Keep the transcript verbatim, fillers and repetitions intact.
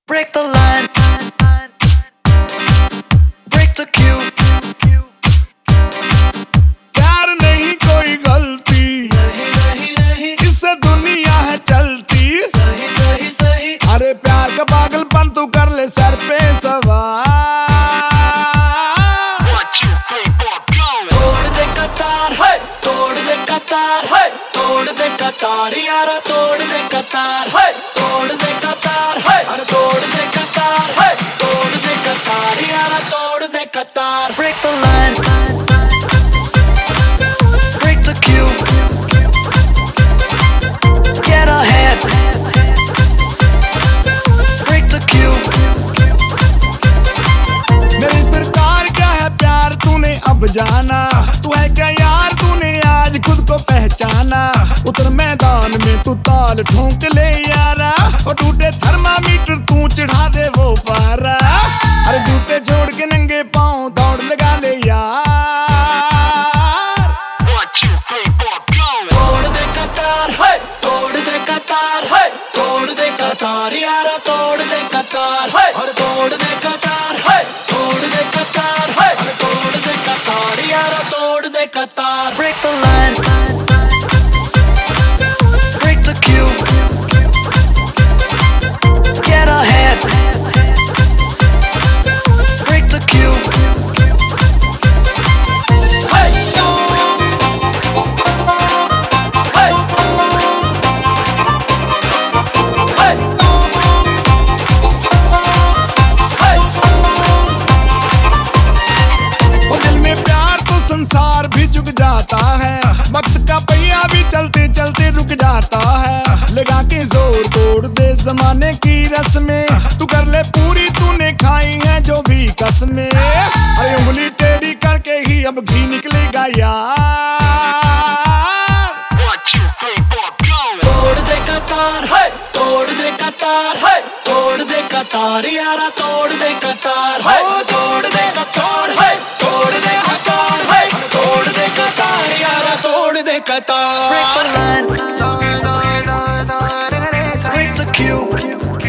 Break the line, break the queue. प्यार नहीं कोई गलती, नहीं नहीं नहीं, इससे दुनिया है चलती। सही सही सही। अरे प्यार का पागलपन तू कर ले सर पे सवार। तोड़ दे कतार, है तोड़ दे कतार, है तोड़ दे कतार यारा, तोड़ दे कतार, है तोड़ दे कतार, है अरे तोड़ दे कतार, है तोड़ दे कतार यारा, तोड़ दे कतार। Break the line, break the queue, get ahead, break the queue. मेरी सरकार क्या है प्यार तूने अब जाना, तू है क्या यार तूने आज खुद को पहचाना। उतर मैदान में तू ताल ठोंक ले यारा, और टूटे थर्मामीटर तू चढ़ा दे वो पारा। अरे जूते छोड़ के नंगे पाँव दौड़ लगा ले यार। तोड़ दे कतार, है तोड़ दे कतार, है तोड़ दे कतार यारा, तोड़ दे कतार, है और तोड़ दे कतार, है तोड़ दे कतार, है और तोड़ दे कतार यारा, तोड़ दे कतार। Break the line, break the queue, get ahead, break the queue. Hey, hey, hey, hey. और दिल में प्यार तो संसार भी झुक जाता है, वक्त का पहिया भी चलते चलते रुक जाता है। लगा के जोर तोड़ दे जमाने की रस्में, तू कर ले पूरी तूने खाई है जो भी कसमें। अरे उंगली टेढ़ी करके ही अब घी निकलेगा यार। तोड़ दे कतार, है तोड़ दे कतार, है तोड़ दे कतार यारा, तोड़ दे कतार, है तोड़ दे कतार, है तोड़ दे कतार, है तोड़ दे कतार यारा, तोड़ दे कतार। Break the line, break the queue,